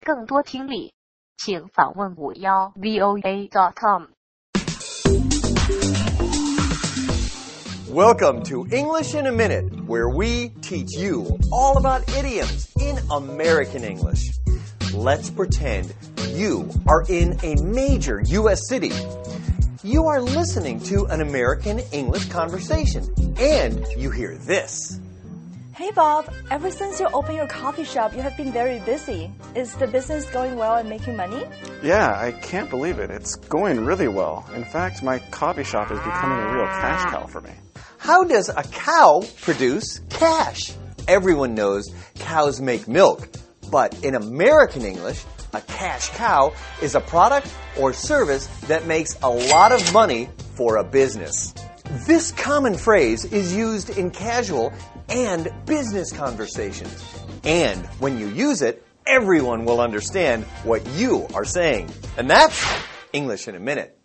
更多听力，请访问51voa.com。 Welcome to English in a Minute, where we teach you all about idioms in American English. Let's pretend you are in a major U.S. city. You are listening to an American English conversation, and you hear this. Hey Bob, ever since you opened your coffee shop, you have been very busy. Is the business going well and making money? Yeah, I can't believe it. It's going really well. In fact, my coffee shop is becoming a real cash cow for me. How does a cow produce cash? Everyone knows cows make milk, but in American English, a cash cow is a product or service that makes a lot of money for a business. This common phrase is used in casual and business conversations. And when you use it, everyone will understand what you are saying. And that's English in a Minute.